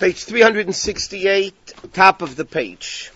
Page 368, top of the page.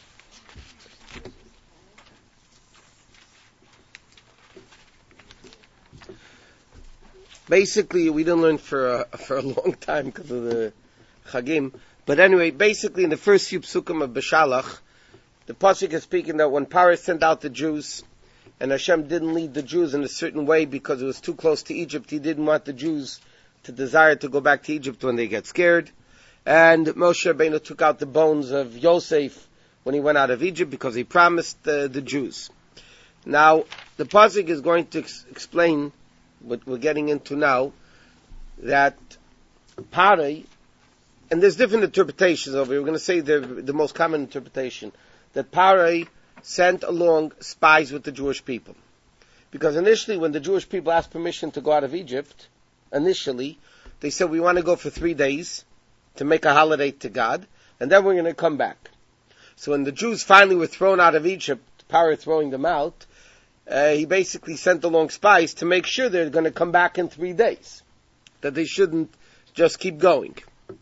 Basically, we didn't learn for a long time because of the Chagim. But anyway, basically in the first few psukim of Beshalach, the pasuk is speaking that when Paro sent out the Jews, and Hashem didn't lead the Jews in a certain way because it was too close to Egypt, he didn't want the Jews to desire to go back to Egypt when they get scared. And Moshe Rabbeinu took out the bones of Yosef when he went out of Egypt because he promised the Jews. Now, the pasuk is going to explain what we're getting into now, that Paro, and there's different interpretations over here. We're going to say the most common interpretation, that Paro sent along spies with the Jewish people. Because initially, when the Jewish people asked permission to go out of Egypt, initially, they said, we want to go for 3 days to make a holiday to God, and then we're going to come back. So when the Jews finally were thrown out of Egypt, Paro throwing them out, he basically sent along spies to make sure they're going to come back in 3 days, that they shouldn't just keep going.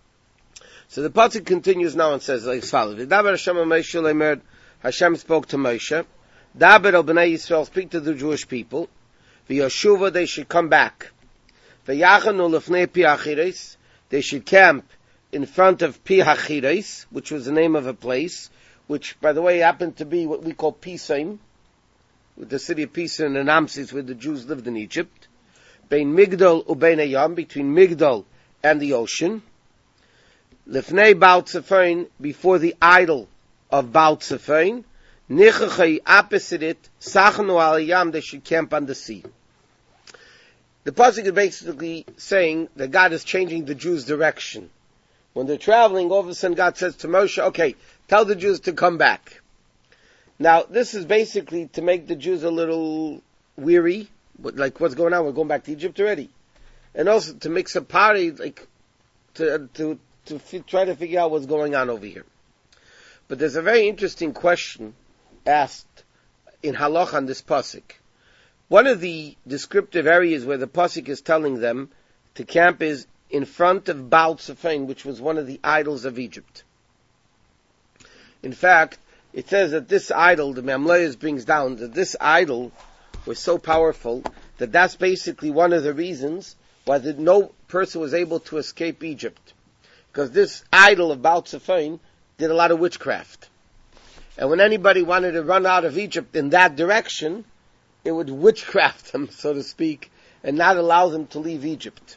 So the pasuk continues now and says like follows: Hashem spoke to Moshe, Daber al Bnei Yisrael, speak to the Jewish people, v'yashuva, they should come back, v'yachanu lefnei pi hachiros, they should camp in front of Pi Hachiros, which was the name of a place, which, by the way, happened to be what we call Pisaim, the city of Pisa and Amsis, where the Jews lived in Egypt. Bein Migdol ubein Hayam, between Migdol and the ocean. Lefnei Baal Tzefon, before the idol of Baal Tzefon. Nichachai, opposite it, Sachnu al Hayam, they should camp on the sea. The pasuk is basically saying that God is changing the Jews' direction. When they're traveling, all of a sudden God says to Moshe, okay, tell the Jews to come back. Now, this is basically to make the Jews a little weary, like what's going on, we're going back to Egypt already. And also to make some party, like, to try to figure out what's going on over here. But there's a very interesting question asked in Halach on this pasuk. One of the descriptive areas where the pasuk is telling them to camp is in front of Baal Tzefon, which was one of the idols of Egypt. In fact, it says that this idol, the Memlayas brings down, that this idol was so powerful that that's basically one of the reasons why no person was able to escape Egypt. Because this idol of Baal Tzefon did a lot of witchcraft. And when anybody wanted to run out of Egypt in that direction, it would witchcraft them, so to speak, and not allow them to leave Egypt.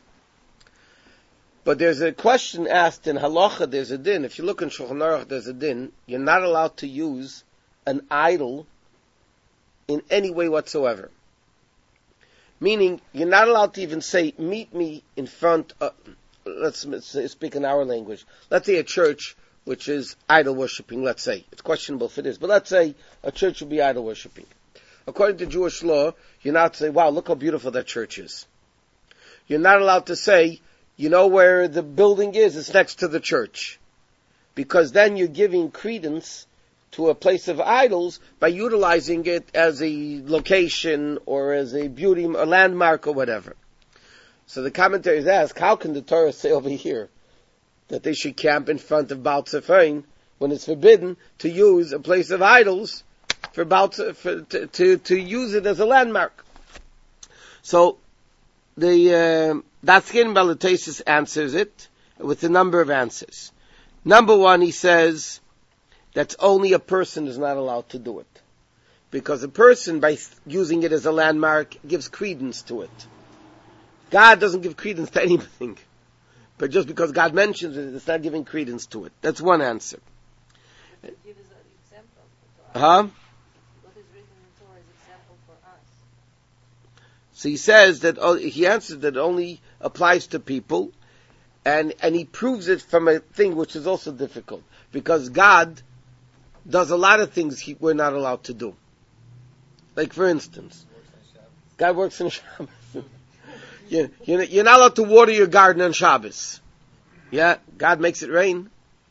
But there's a question asked in Halacha, there's a din. If you look in Shulchan Aruch, there's a din. You're not allowed to use an idol in any way whatsoever. Meaning, you're not allowed to even say, meet me in front of, let's speak in our language. Let's say a church which is idol worshipping, let's say. It's questionable if it is, but let's say a church would be idol worshipping. According to Jewish law, you're not to say, wow, look how beautiful that church is. You're not allowed to say, you know where the building is? It's next to the church. Because then you're giving credence to a place of idols by utilizing it as a location or as a beauty, a landmark or whatever. So the commentaries ask, how can the Torah say over here that they should camp in front of Baal Tzefon when it's forbidden to use a place of idols for to use it as a landmark? So the Datskin Balatasis answers it with a number of answers. Number one, he says that only a person is not allowed to do it. Because a person, by using it as a landmark, gives credence to it. God doesn't give credence to anything. But just because God mentions it, it's not giving credence to it. That's one answer. Give us an example for us. Huh? What is written in Torah is example for us. So he says that, he answers that it only applies to people, and he proves it from a thing which is also difficult, because God does a lot of things we're not allowed to do. Like for instance, God works on Shabbos. You're not allowed to water your garden on Shabbos. Yeah, God makes it rain.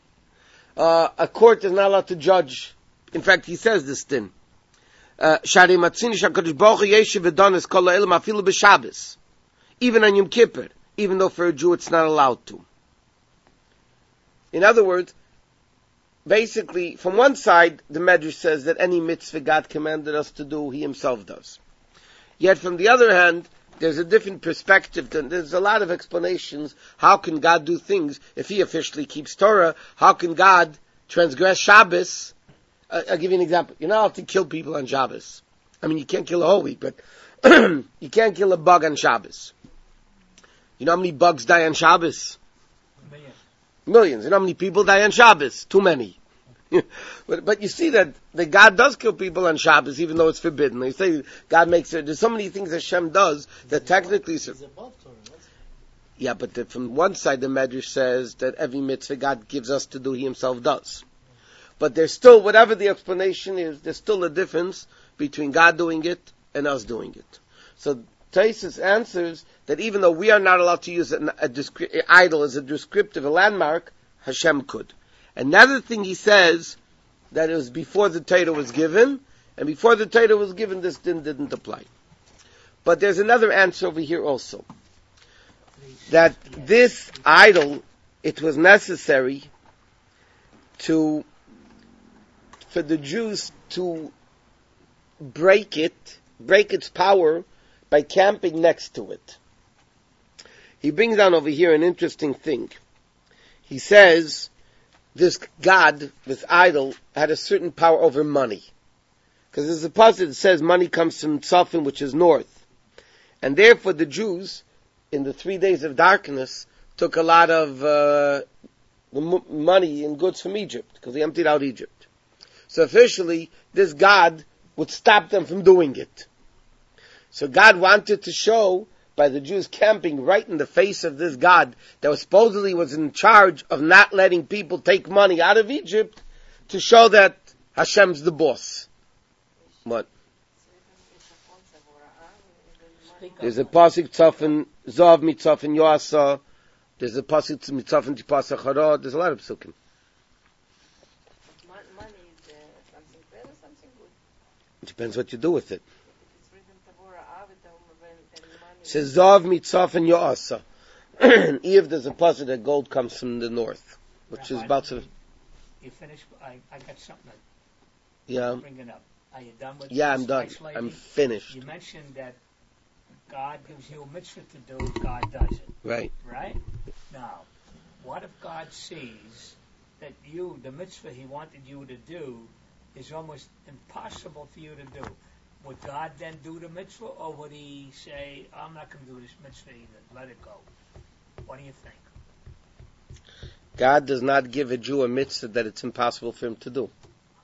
A court is not allowed to judge. In fact, he says this thing. Even on Yom Kippur, even though for a Jew it's not allowed to. In other words, basically, from one side, the Medrash says that any mitzvah God commanded us to do, He Himself does. Yet from the other hand, there's a different perspective. There's a lot of explanations. How can God do things if He officially keeps Torah? How can God transgress Shabbos? I'll give you an example. You're not allowed to kill people on Shabbos. I mean, you can't kill a whole week, but you can't kill a bug on Shabbos. You know how many bugs die on Shabbos? Millions. You know how many people die on Shabbos? Too many. But you see that God does kill people on Shabbos, even though it's forbidden. They say God makes it. There's so many things Hashem does that technically. Yeah, but from one side the Medrash says that every mitzvah God gives us to do, He Himself does. But there's still, whatever the explanation is, there's still a difference between God doing it and us doing it. So Taisus answers that even though we are not allowed to use an idol as a descriptive, a landmark, Hashem could. Another thing he says, that it was before the Torah was given, and before the Torah was given, this didn't apply. But there's another answer over here also. That this idol, it was necessary for the Jews to break its power by camping next to it. He brings down over here an interesting thing. He says, this God, this idol, had a certain power over money. Because there's a passage that says money comes from Tzafim, which is north. And therefore the Jews, in the 3 days of darkness, took a lot of money and goods from Egypt, because they emptied out Egypt. So officially, this God would stop them from doing it. So God wanted to show, by the Jews camping right in the face of this God that supposedly was in charge of not letting people take money out of Egypt, to show that Hashem's the boss. What? There's a pasuk tzafin zav mitzafin yoasa. There's a pasuk mitzafin tipasa chara. There's a lot of psukim. Money is something bad or something good? It depends what you do with it. It's written Tavora Avitam and money. It says zav mitzafin yoasa. If there's a pasuk that gold comes from the north, which is about to. You finished? I got something to Yeah. bring it up. Are you done with Yeah, this, I'm done. Vice Lady? I'm finished. You mentioned that God gives you a mitzvah to do, God does it. Right. Right? Now, what if God sees that you, the mitzvah He wanted you to do, is almost impossible for you to do? Would God then do the mitzvah, or would He say, I'm not going to do this mitzvah either, let it go? What do you think? God does not give a Jew a mitzvah that it's impossible for him to do.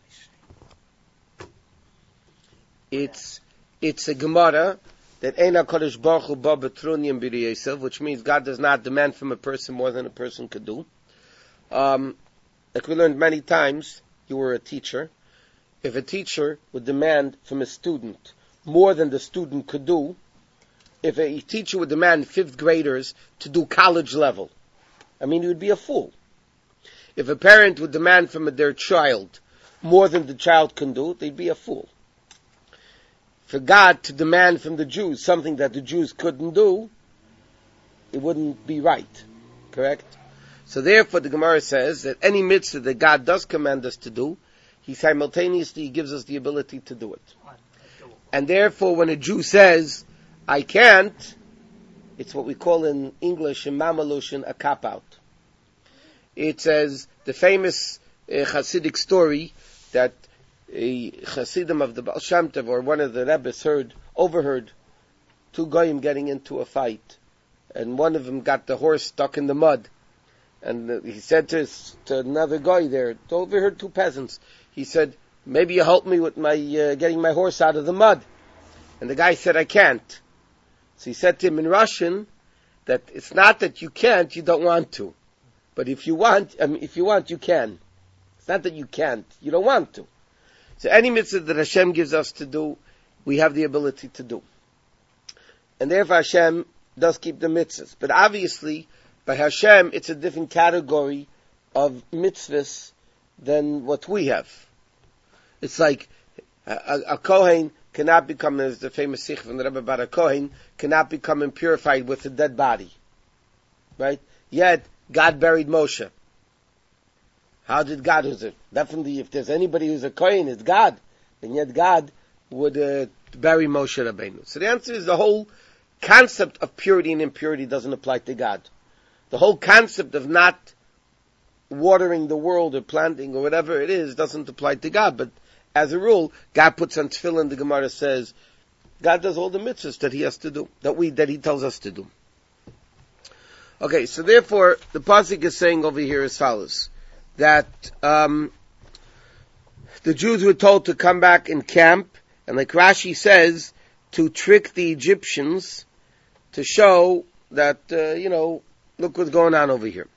I see. It's a Gemara that Eina Kodesh Baruch Hu Ba Betrunyim B'ri Yosef, which means God does not demand from a person more than a person could do. Like we learned many times, you were a teacher. If a teacher would demand from a student more than the student could do, if a teacher would demand 5th graders to do college level, I mean, he would be a fool. If a parent would demand from their child more than the child can do, they'd be a fool. For God to demand from the Jews something that the Jews couldn't do, it wouldn't be right. Correct? So therefore the Gemara says that any mitzvah that God does command us to do, He simultaneously gives us the ability to do it. And therefore when a Jew says, I can't, it's what we call in English, in Mamalushin, a cop-out. It says, the famous Hasidic story that a Hasidim of the Baal Shem Tov, or one of the Rebbes overheard 2 goyim getting into a fight. And one of them got the horse stuck in the mud. And he said to another guy there, overheard 2 peasants, he said, maybe you help me with my getting my horse out of the mud. And the guy said, I can't. So he said to him in Russian that it's not that you can't, you don't want to. But if you want, you can. It's not that you can't, you don't want to. So any mitzvah that Hashem gives us to do, we have the ability to do. And therefore Hashem does keep the mitzvahs. But obviously, by Hashem, it's a different category of mitzvahs than what we have. It's like a Kohen cannot become, as the famous Sikh from the Rebbe Bar Kohen, cannot become impurified with a dead body. Right? Yet, God buried Moshe. How did God, definitely if there's anybody who's a Kohen, it's God. And yet God would bury Moshe Rabbeinu. So the answer is the whole concept of purity and impurity doesn't apply to God. The whole concept of not watering the world or planting or whatever it is doesn't apply to God. But as a rule, God puts on tefillin, the Gemara says, God does all the mitzvahs that He has to do, that He tells us to do. Okay, so therefore, the pasuk is saying over here as follows, that the Jews were told to come back and camp, and like Rashi says, to trick the Egyptians to show that, look what's going on over here.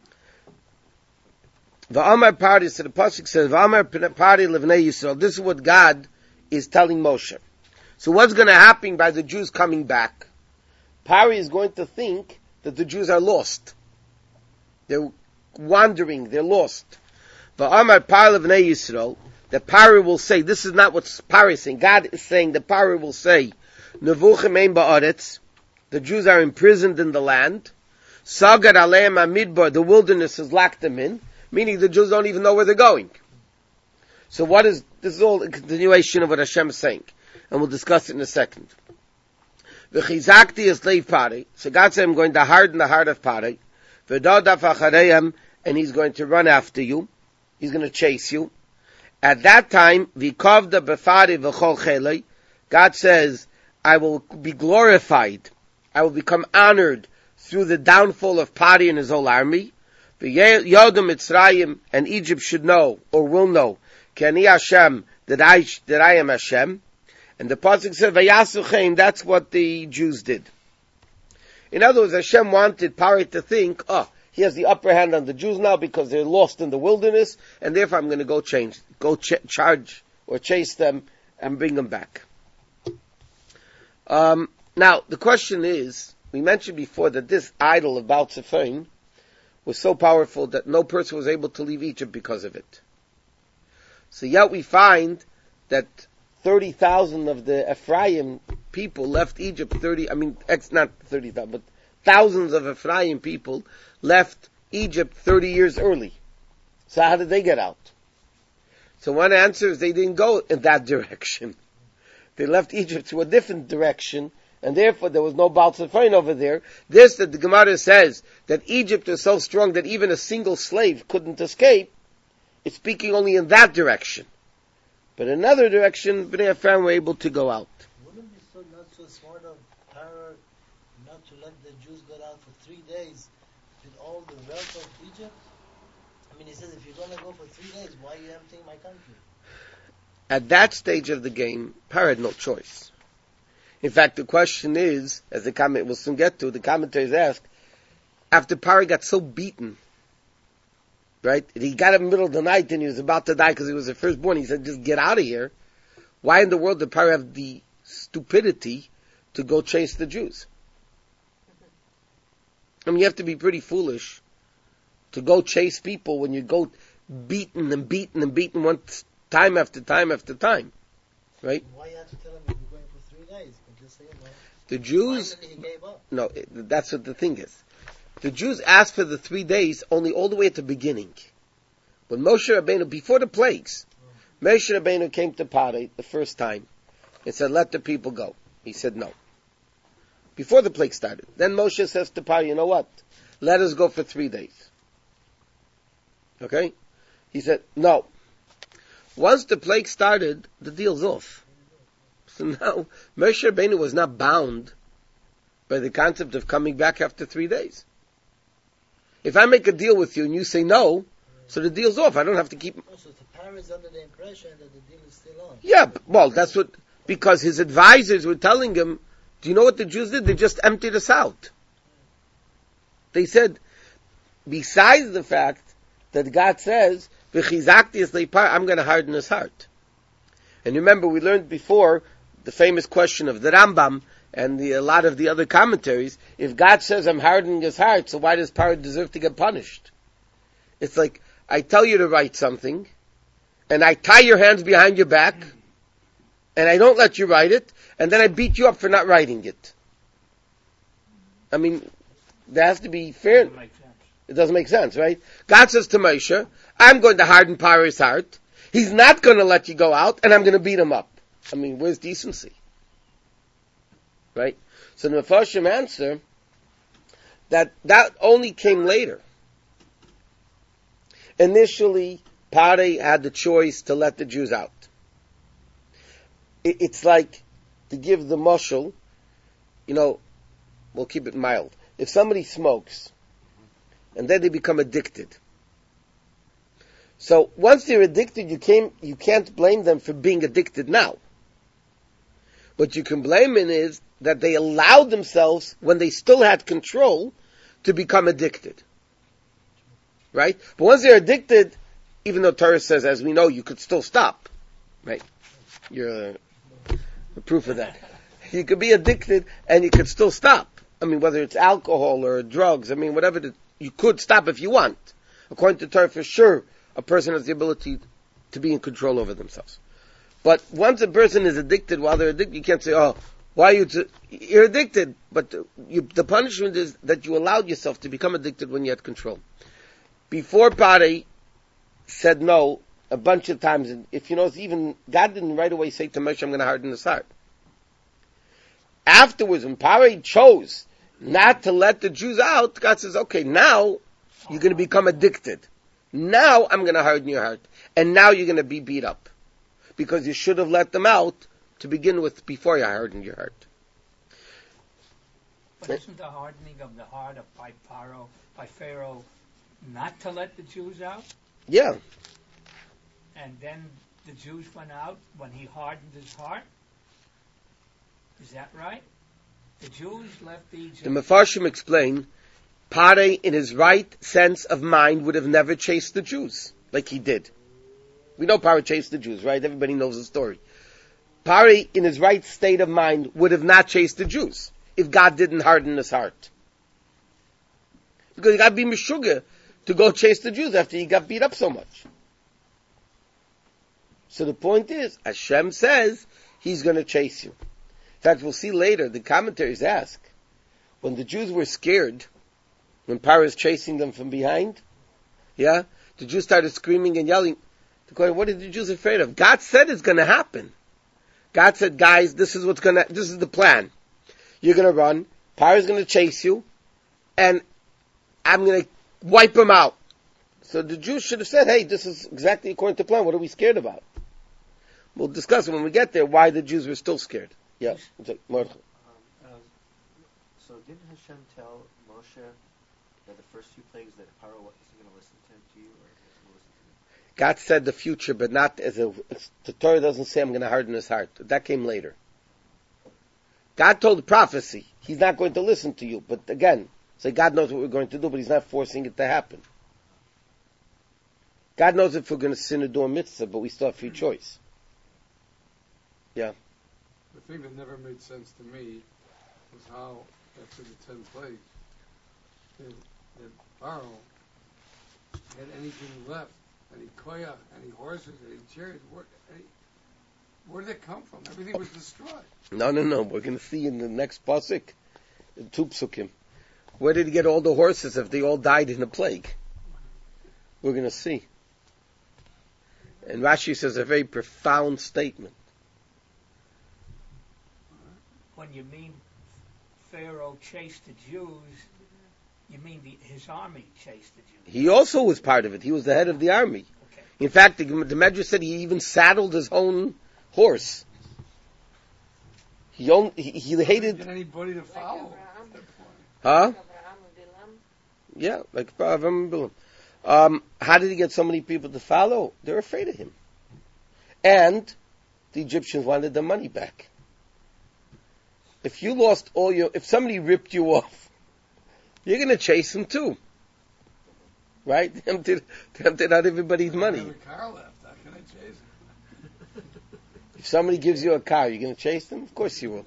V'amar Pari, so the pasuk says, V'amar Pari Livnei Yisrael. This is what God is telling Moshe. So what's going to happen by the Jews coming back? Pari is going to think that the Jews are lost. They're wandering, they're lost. V'amar Pari Livnei Yisrael, that Pari will say, this is not what Pari is saying, God is saying that Pari will say, Nevuchem ein ba'aretz, the Jews are imprisoned in the land, Sagar aleim amidbar, the wilderness has locked them in, meaning the Jews don't even know where they're going. So this is all a continuation of what Hashem is saying, and we'll discuss it in a second. V'chizakti esleiv Pari, so God said, I'm going to harden the heart of Pari, v'dodaf achareim, and he's going to run after you, he's going to chase you. At that time, v'kovda befari v'chol chelei, God says, I will be glorified, I will become honored through the downfall of Pari and his whole army. Yodam Mitzrayim, and Egypt should know, or will know, K'ani Hashem, that I am Hashem. And the pasuk said, Vayasuchein, that's what the Jews did. In other words, Hashem wanted Pari to think, he has the upper hand on the Jews now because they're lost in the wilderness, and therefore I'm going to charge or chase them and bring them back. Now, the question is, we mentioned before that this idol of Baal Tzefon was so powerful that no person was able to leave Egypt because of it. So yet we find that 30,000 of the Ephraim people left Egypt, not 30,000, but thousands of Ephraim people left Egypt 30 years early. So how did they get out? So one answer is they didn't go in that direction. They left Egypt to a different direction, and therefore there was no Baal Tzefon over there. This, that the Gemara says, that Egypt is so strong that even a single slave couldn't escape, it's speaking only in that direction. But in another direction, Bnei Ephraim were able to go out. Wouldn't it be not so smart of Pharaoh not to let the Jews go out for 3 days with all the wealth of Egypt? He says, if you're going to go for 3 days, why are you emptying my country? At that stage of the game, Pharaoh had no choice. In fact, the question is, as the comment we'll soon get to, the commentators ask, after Pari got so beaten, right? He got up in the middle of the night and he was about to die because he was the firstborn. He said, just get out of here. Why in the world did Pari have the stupidity to go chase the Jews? You have to be pretty foolish to go chase people when you go beaten and beaten and beaten once, time after time after time. Right? Why you have to tell him you're going for 3 days? Just say, the Jews, finally he gave up. No, that's what the thing is. The Jews asked for the 3 days only all the way at the beginning. When Moshe Rabbeinu, before the plagues, Moshe Rabbeinu came to Pari the first time and said, let the people go. He said no. Before the plague started. Then Moshe says to Pari, you know what? Let us go for 3 days. Okay? He said, no. Once the plague started, the deal's off. So now, Moshe Rabbeinu was not bound by the concept of coming back after 3 days. If I make a deal with you and you say no, so the deal's off. I don't have to keep... Also, the Pharaoh is under the impression that the deal is still on. Yeah, well, that's what... Because his advisors were telling him, do you know what the Jews did? They just emptied us out. They said, besides the fact that God says, I'm going to harden his heart. And remember, we learned before the famous question of the Rambam and a lot of the other commentaries. If God says I'm hardening his heart, so why does Paro deserve to get punished? It's like, I tell you to write something, and I tie your hands behind your back, and I don't let you write it, and then I beat you up for not writing it. There has to be fair. It doesn't make sense, right? God says to Moshe, I'm going to harden Paro's heart. He's not going to let you go out, and I'm going to beat him up. I mean, where's decency? Right? So the Mefarshim answer that only came later. Initially, Pare had the choice to let the Jews out. It's like, to give the mushal, we'll keep it mild. If somebody smokes, and then they become addicted. So once they're addicted, you can't blame them for being addicted now. What you can blame them is that they allowed themselves, when they still had control, to become addicted. Right? But once they're addicted, even though Torah says, as we know, you could still stop. Right? You're the proof of that. You could be addicted and you could still stop. I mean, whether it's alcohol or drugs, whatever, you could stop if you want. According to Torah, for sure, a person has the ability to be in control over themselves. But once a person is addicted, while they're addicted, you can't say, why are you you're addicted. But the punishment is that you allowed yourself to become addicted when you had control. Before Pare said no a bunch of times, and if you know, even God didn't right away say to Moshe, I'm going to harden his heart. Afterwards, when Pare chose not to let the Jews out, God says, okay, now you're going to become addicted. Now I'm going to harden your heart. And now you're going to be beat up. Because you should have let them out to begin with before you hardened your heart. But isn't the hardening of the heart by Pharaoh not to let the Jews out? Yeah. And then the Jews went out when he hardened his heart? Is that right? The Jews left Egypt. The Mefarshim explain, Pare, in his right sense of mind, would have never chased the Jews like he did. We know Pare chased the Jews, right? Everybody knows the story. Pare, in his right state of mind, would have not chased the Jews if God didn't harden his heart. Because he got to be Meshuggah to go chase the Jews after he got beat up so much. So the point is, Hashem says, he's going to chase you. In fact, we'll see later, the commentaries ask, when the Jews were scared, when Pare is chasing them from behind, the Jews started screaming and yelling. What are the Jews afraid of? God said it's going to happen. God said, guys, this is the plan. You're going to run, Pare is going to chase you, and I'm going to wipe them out. So the Jews should have said, hey, this is exactly according to plan. What are we scared about? We'll discuss when we get there why the Jews were still scared. Yeah. So didn't Hashem tell Moshe that the first few plagues that Paro wasn't going to listen to you, or wasn't going to listen to him? God said the future, but not the Torah doesn't say I'm going to harden his heart. That came later. God told the prophecy, he's not going to listen to you. But again, God knows what we're going to do, but he's not forcing it to happen. God knows if we're going to sin or do a mitzvah, but we still have free choice. Yeah. The thing that never made sense to me was how, after the 10 plagues, that Pharaoh had anything left, any koyach, any horses, any chariots. Where did it come from? Everything was destroyed. No. We're going to see in the next pasuk, in two psukim. Where did he get all the horses if they all died in the plague? We're going to see. And Rashi says a very profound statement. When you mean Pharaoh chased the Jews, you mean his army chased the Jews? He also was part of it. He was the head of the army. Okay. In fact, the Medrash said he even saddled his own horse. He hated... Did anybody to follow? Huh? Yeah, like Avraham and Bilam. How did he get so many people to follow? They're afraid of him. And the Egyptians wanted their money back. If you lost if somebody ripped you off, you're going to chase them too. Right? Tempted out everybody's money. I have a car left. How can I chase him? If somebody gives you a car, you're going to chase them? Of course you will.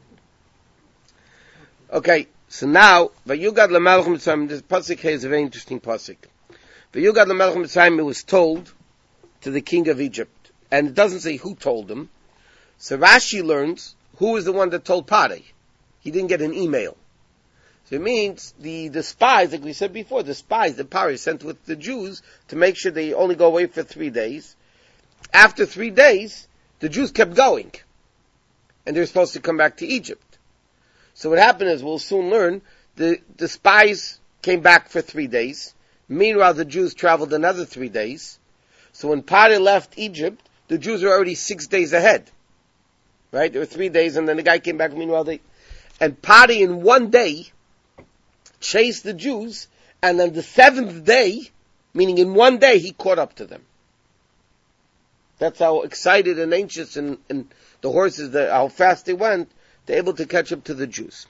Okay, so now, Vayugad L'Melech Mitzrayim, this pasuk here is a very interesting pasuk. Vayugad L'Melech Mitzrayim, it was told to the king of Egypt. And it doesn't say who told him. So Rashi learns who was the one that told Pare. He didn't get an email. So it means the spies, like we said before, the spies, the Paro sent with the Jews to make sure they only go away for 3 days. After 3 days, the Jews kept going. And they're supposed to come back to Egypt. So what happened is, we'll soon learn, the spies came back for 3 days. Meanwhile, the Jews traveled another 3 days. So when Paro left Egypt, the Jews were already 6 days ahead. Right? There were 3 days, and then the guy came back, meanwhile and Paro in 1 day chased the Jews, and on the 7th day, meaning in 1 day, he caught up to them. That's how excited and anxious and the horses, how fast they went, they're able to catch up to the Jews.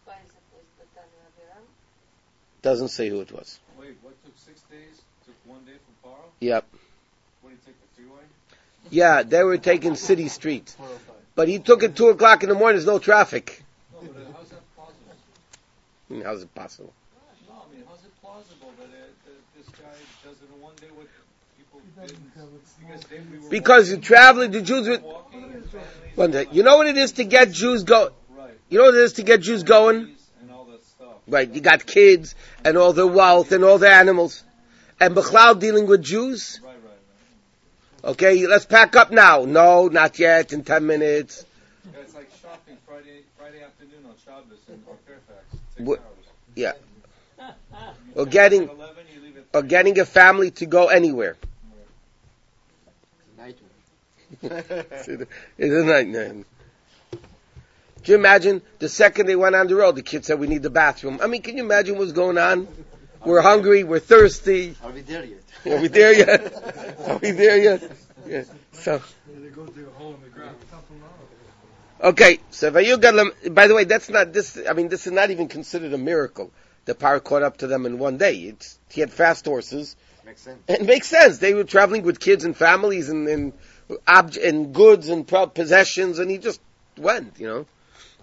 Doesn't say who it was. Wait, what took 6 days? Took 1 day from Paro? Yep. What did he take, the freeway? Yeah, they were taking city streets. But he took it 2 o'clock in the morning, there's no traffic. No, but how's that possible? How's it possible? No, I mean, how's it plausible that this guy does it in 1 day what people didn't? Because you traveling, the Jews were... One day. You know what it is to get Jews go? Right. You know what it is to get Jews going? And all that stuff. Right, you got kids, and all their wealth, and all their animals. And Bechlal dealing with Jews? Right. Okay, let's pack up now. No, not yet, in 10 minutes. Yeah, it's like shopping Friday afternoon on Shabbos in Fairfax. 6 What- hours. Yeah. You Or get getting, up at 11, you leave at or 3. getting a family to go anywhere. It's a nightmare. Can you imagine the second they went on the road, the kid said, we need the bathroom. I mean, can you imagine what's going on? We're hungry, we're thirsty. Are we there yet? Are we there yet? Are we there yet? Yeah. So, They go through a hole in the ground. okay, so Vayugalam, by the way, that's not this, I mean, this is not even considered a miracle. The Paro caught up to them in 1 day. He had fast horses. Makes sense. It makes sense. They were traveling with kids and families and goods and possessions, and he just went, you know.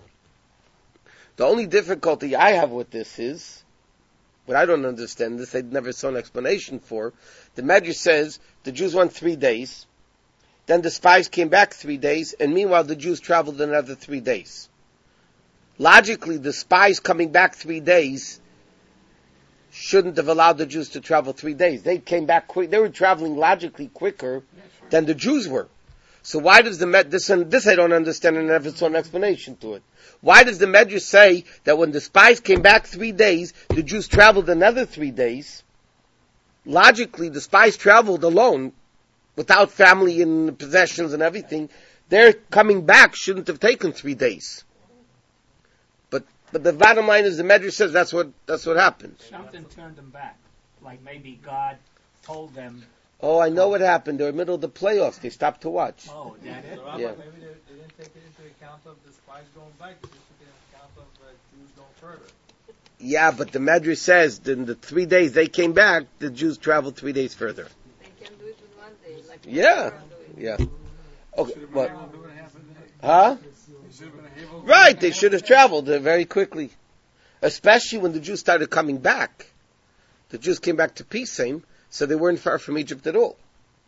The only difficulty I have with this is, but I don't understand this, I never saw an explanation for. The Medrash says the Jews went 3 days, then the spies came back 3 days, and meanwhile the Jews traveled another 3 days. Logically, the spies coming back 3 days shouldn't have allowed the Jews to travel 3 days. They came back quick. They were traveling logically quicker than the Jews were. So why does this I don't understand, and I never saw an explanation to it. Why does the Medrash say that when the spies came back 3 days, the Jews traveled another 3 days? Logically, the spies traveled alone, without family and possessions and everything. Their coming back shouldn't have taken 3 days. But the bottom line is the Medrash says that's what happened. Something turned them back. Like maybe God told them, Oh, I know what happened. They were in the middle of the playoffs. They stopped to watch. oh, that it? Yeah. Maybe they didn't take it into account of the spies going back. They just took it into account of Jews going further. Yeah, but the Medrash says that in the 3 days they came back, the Jews traveled 3 days further. They can do it in 1 day. Like Yeah. we can do it. Yeah. Okay, what? Huh? Right, they should have traveled very quickly. Especially when the Jews started coming back. The Jews came back to Pisim, so they weren't far from Egypt at all.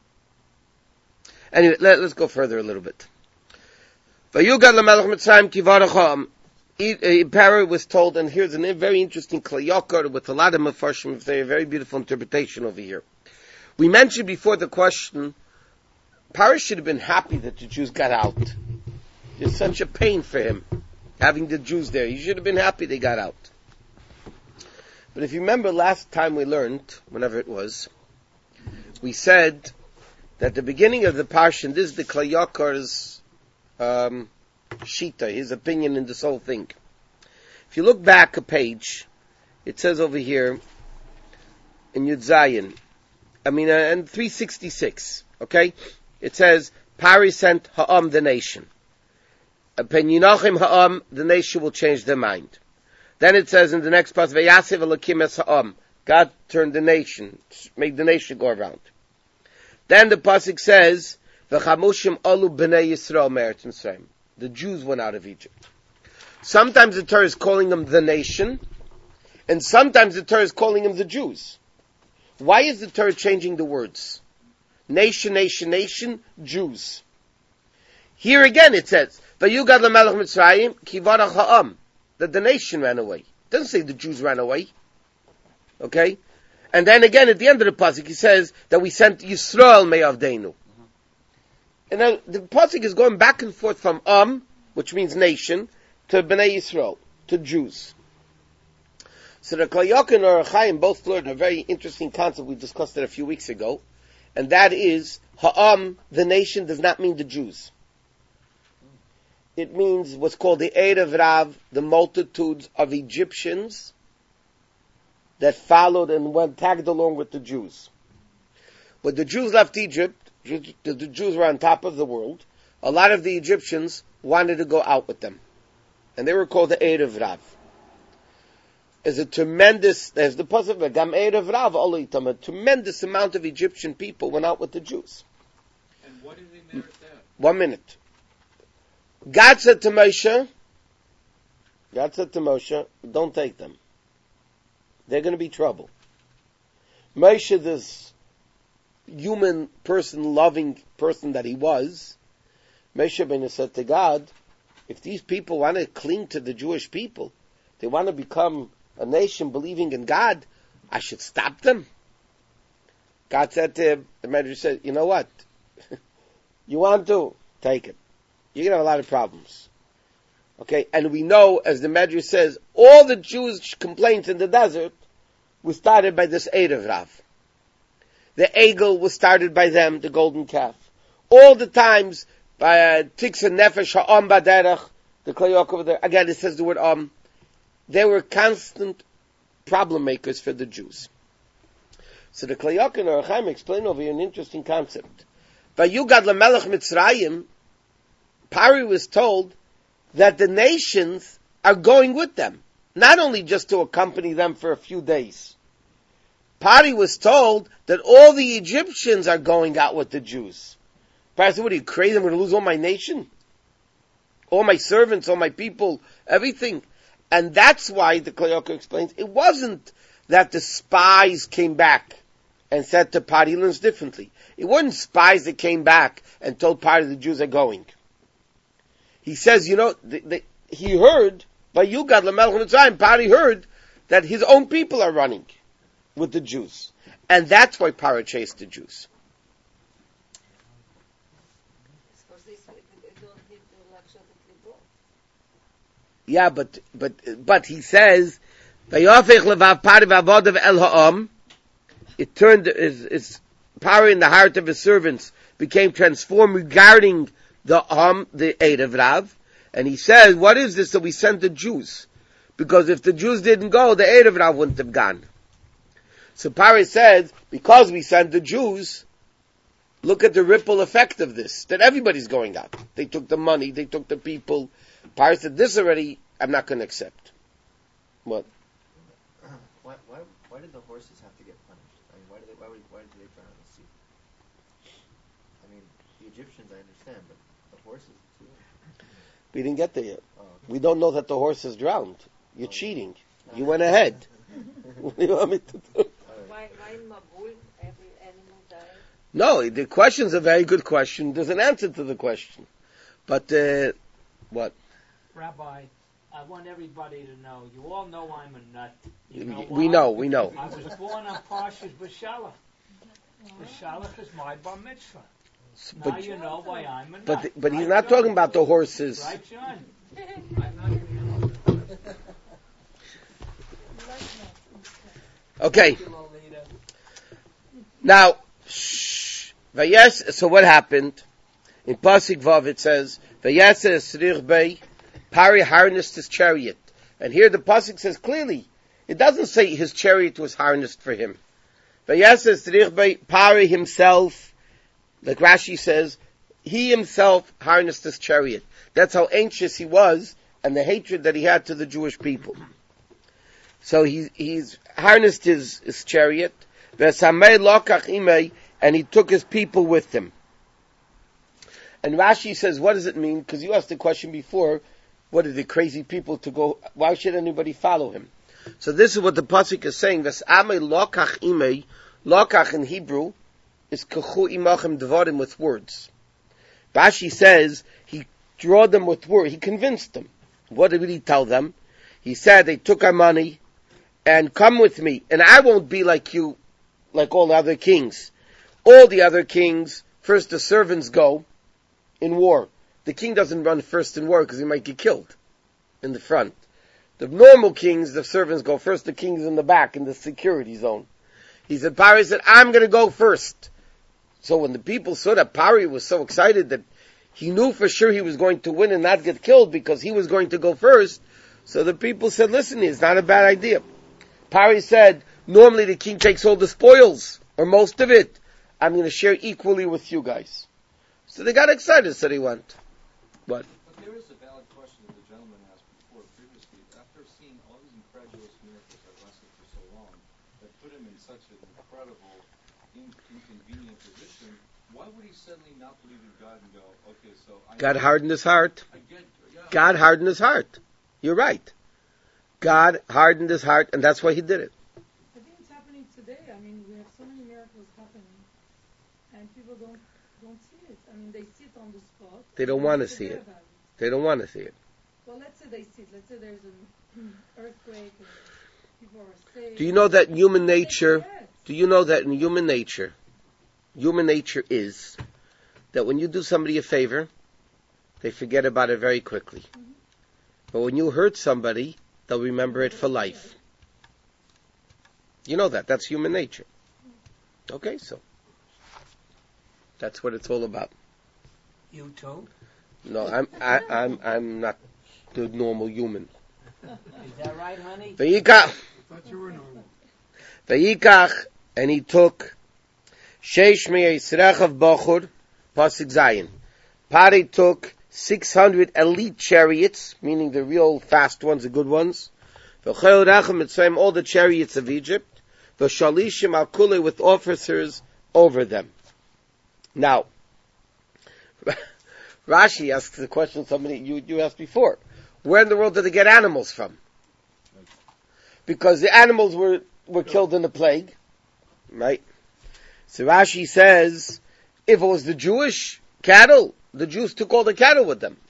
Anyway, let's go further a little bit. Vayugad l'melech Mitzrayim kivaracham. Paro was told, and here's a very interesting klayokar with a lot of mafarshim, a very beautiful interpretation over here. We mentioned before the question, Paro should have been happy that the Jews got out. It's such a pain for him, having the Jews there. He should have been happy they got out. But if you remember last time we learned, whenever it was, we said that the beginning of the parsha, this is the Klayokar's shita, his opinion in this whole thing. If you look back a page, it says over here, in Yud Zayin, and 366, okay? It says, Paro sent Ha'am, the nation. Pen Yinachim Ha'am, the nation will change their mind. Then it says in the next part, Vayasiv Elokim es Ha'am, God turned the nation, made the nation go around. Then the pasuk says, V'chamushim alu b'nei Yisrael me'eretz Mitzrayim. The Jews went out of Egypt. Sometimes the Torah is calling them the nation, and sometimes the Torah is calling them the Jews. Why is the Torah changing the words? Nation, nation, nation, Jews. Here again it says, Vayugad l'melech Mitzrayim kivarach ha'am, that the nation ran away. It doesn't say the Jews ran away. Okay? And then again, at the end of the pasuk, he says that we sent Yisrael me'avdeinu. And then the pasuk is going back and forth from which means nation, to Bnei Yisrael, to Jews. So the Kli Yakar and Or HaChaim both learned a very interesting concept. We discussed it a few weeks ago, and that is the nation, does not mean the Jews. It means what's called the Erev Rav, the multitudes of Egyptians that followed and went tagged along with the Jews. When the Jews left Egypt, the Jews were on top of the world. A lot of the Egyptians wanted to go out with them, and they were called the Erev Rav. There's the pasuk Gam Erev Rav Olitam, a tremendous amount of Egyptian people went out with the Jews. And what did they merit that? 1 minute. God said to Moshe, don't take them. They're going to be trouble. Moshe, this human person, loving person that he was, Moshe Rabbeinu said to God, if these people want to cling to the Jewish people, they want to become a nation believing in God, I should stop them. God said to him, the Medrash said, you know what? You want to? Take it. You're going to have a lot of problems. Okay, and we know, as the Medrash says, all the Jewish complaints in the desert were started by this Erev Rav. The Egel was started by them, the golden calf. All the times, by Tiksa Nefesh Ha'am Baderach, the Kli Yakar over there, again it says the word they were constant problem makers for the Jews. So the Kli Yakar and Or HaChaim explain over here an interesting concept. Vayugad LaMelech Mitzrayim, Pari was told that the nations are going with them, not only just to accompany them for a few days. Pari was told that all the Egyptians are going out with the Jews. Pari said, what are you crazy? I'm going to lose all my nation? All my servants, all my people, everything. And that's why the Kli Yakar explains, it wasn't that the spies came back and said to Pari, learns differently. It wasn't spies that came back and told Pari the Jews are going. He says, he heard, by Yugad L'Melech Mitzrayim, Pari heard that his own people are running with the Jews. And that's why Pari chased the Jews. Yeah, but he says, it turned, his power in the heart of his servants became transformed regarding the Erev Rav, and he says, what is this that we sent the Jews? Because if the Jews didn't go, the Erev Rav wouldn't have gone. So Pari says, because we sent the Jews, look at the ripple effect of this, that everybody's going out. They took the money, they took the people. Pari said, this already, I'm not going to accept. What? Why did the horses have to get punished? I mean, why did they drown in the sea? I mean, the Egyptians, I understand, but the horses too. We didn't get there yet. Oh, okay. We don't know that the horses drowned. You're cheating. You went ahead. What do you want me to do? Why in Mabul every animal died? No, the question's a very good question. There's an answer to the question. But, what? Rabbi, I want everybody to know, you all know I'm a nut. You know We why? know. I was born on Parshas B'Shalach. B'Shalach is my bar mitzvah. Now But, you know why I'm a nut. but he's Right, not John? talking about the horses. Right, John? Okay. Thank you, Lolita. Now, so what happened? In Pasuk Vav it says, Vayeser Srich Bey, Pari harnessed his chariot. And here the Pasuk says clearly, it doesn't say his chariot was harnessed for him. Vayeser Srich Bey, Pari himself, like Rashi says, he himself harnessed his chariot. That's how anxious he was, and the hatred that he had to the Jewish people. So he's harnessed his chariot, and he took his people with him. And Rashi says, what does it mean? Because you asked the question before, what are the crazy people to go, why should anybody follow him? So this is what the Pasuk is saying, lokach in Hebrew is kachu imachem devarim, with words. Rashi says, he drew them with words, he convinced them. What did he tell them? He said, they took our money, and come with me, and I won't be like you, like all the other kings. All the other kings, first the servants go in war. The king doesn't run first in war because he might get killed in the front. The normal kings, the servants go first, the king's in the back, in the security zone. He said, Pari said, I'm going to go first. So when the people saw that, Pari was so excited that he knew for sure he was going to win and not get killed because he was going to go first. So the people said, listen, it's not a bad idea. Pari said, normally the king takes all the spoils, or most of it. I'm going to share equally with you guys. So they got excited, so they went. What? But there is a valid question that the gentleman asked before, previously. After seeing all these incredulous miracles that lasted for so long, that put him in such an incredible, inconvenient position, why would he suddenly not believe in God and go, okay, so God hardened his heart. yeah. God hardened his heart. You're right. God hardened his heart, and that's why he did it. I think it's happening today. I mean, we have so many miracles happening, and people don't see it. I mean, they see it on the spot. They don't want to They see forget it. about They don't want to see it. Well, let's say they see it. Let's say there's an earthquake and people are sick. Do you know that human nature, forget. do you know that in human nature is that when you do somebody a favor, they forget about it very quickly. But when you hurt somebody, they'll remember it for life. You know that. That's human nature. Okay, so that's what it's all about. You too? No, I'm not the normal human. Is that right, honey? Vayikach, Thought you were normal. Vayikach, and he took Sheish Me'Yisrechav Bachur, Pasuk Zayin. Pari took 600 elite chariots, meaning the real fast ones, the good ones. V'chayil Rachem Mitzrayim, all the chariots of Egypt. V'shalishim al kulei, with officers over them. Now, Rashi asks the question somebody you asked before. Where in the world did they get animals from? Because the animals were killed in the plague, right? So Rashi says, if it was the Jewish cattle, the Jews took all the cattle with them.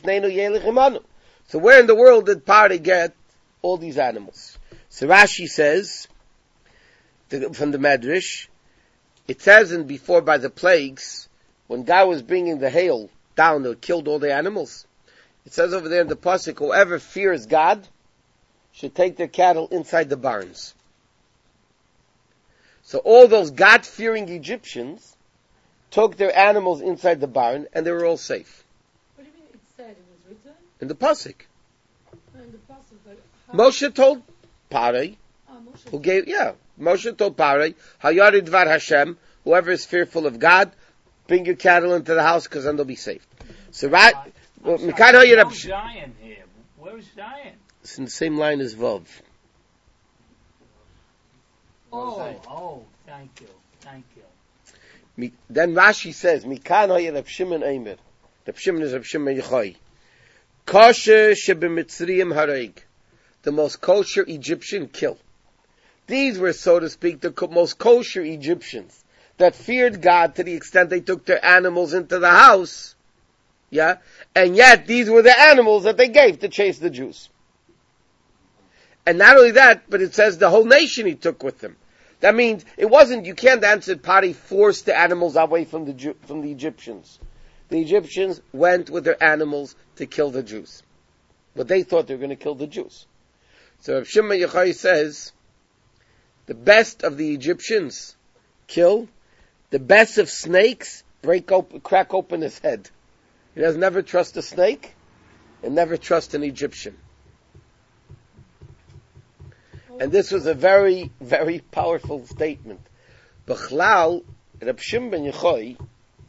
So where in the world did Pari get all these animals? So Rashi says, from the Medrash, it says in before by the plagues, when God was bringing the hail down, it killed all the animals. It says over there in the pasuk, whoever fears God should take their cattle inside the barns. So all those God-fearing Egyptians took their animals inside the barn, and they were all safe. What do you mean it said? It was written? In the pasuk, In the process, but how? Moshe told Pari, Moshe. who gave, Moshe told Pari, Hayari Dvar Hashem, whoever is fearful of God, bring your cattle into the house, because then they'll be safe. So right, Where's it's Zion here? Where's Zion? in the same line as Vav. Oh, thank you. Then Rashi says, Mikan hoye Reb Shimon Eimer. Reb Shimon is Reb Shimon Yochai. Kosher shebemitzriyim hareg. The most kosher Egyptian kill. These were, so to speak, the most kosher Egyptians that feared God to the extent they took their animals into the house. Yeah? And yet, these were the animals that they gave to chase the Jews. And not only that, but it says the whole nation he took with him. That means it wasn't, you can't answer Pari forced the animals away from the Egyptians. The Egyptians went with their animals to kill the Jews. But they thought they were going to kill the Jews. So Rav Shimon Yochai says, the best of the Egyptians kill, the best of snakes crack open his head. He does never trust a snake and never trust an Egyptian. And this was a very, very powerful statement. B'chlal, Reb Shimon Yochai